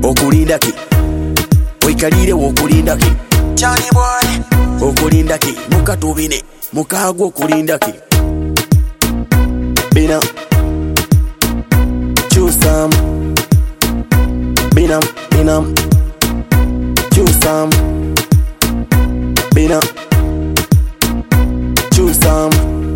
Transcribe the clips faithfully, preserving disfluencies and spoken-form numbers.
okulinda ki wekalire wokulinda ki Johnny boy okulinda ki mukatubine mukago okulinda ki bina choose some bina bina choose some bina choose some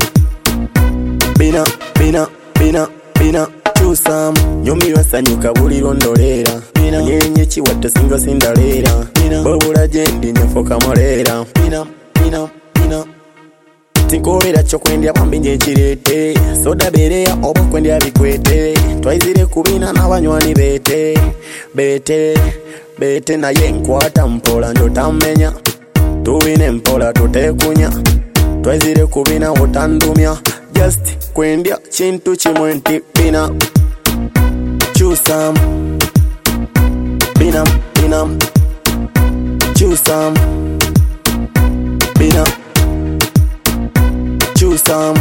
bina bina bina bina choose some nyomi wasanyuka buli rondolera nyenye chiwato singo sindalera bobula jendi nyofoka molera bina bina bina tinkolera kyo kwendya bambinje kirete soda bereya oba kwendya bikwete twazire kubina n'abanywani bete bete bete naye nkwata mpola njo tamenya tuwine mpola tutekunya twazire kubina utandumya just kwendya kintu kimwe nti bina choose some bina bina choose some bina choose some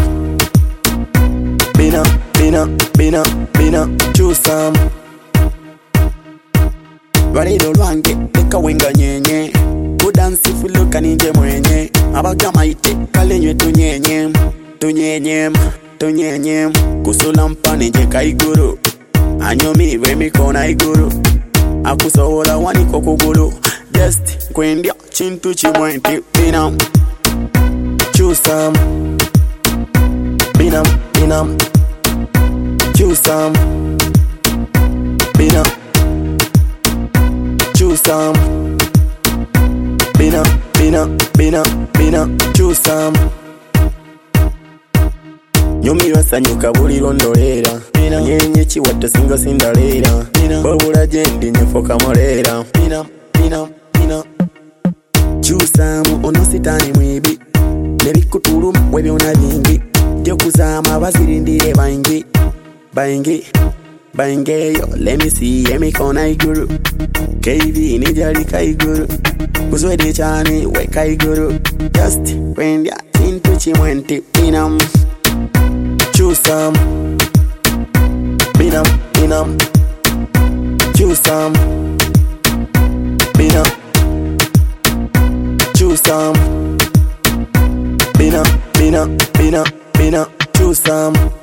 bina bina bina bina choose some Valero lwange leka wenga nyenye kudansi fuluka ninje mwenye abagama ite kalenywe tunyenye tunyenye tunyenye kusula mpane nje kaiguru anyomi wemikona iguru akusobola waniko kugulu just kwendya kintu kimwe nti bina choose some bina bina choose some bina choose some bina bina bina bina choose some nyomi wasanyuka buli rondolera nyenye chiwato singo sindalera bobula jendi nyofoka molera bina bina bina choose some ono sitani mwibi nebikutulu webyona bingi ndio kuzama bazirindire bangi bangi bangeyo let me see emikona iguru K V nijali kaiguru kuzwede chane we kaiguru just kwendya kintu kimwe nti bina choose some bina bina choose some bina choose some bina bina bina bina choose some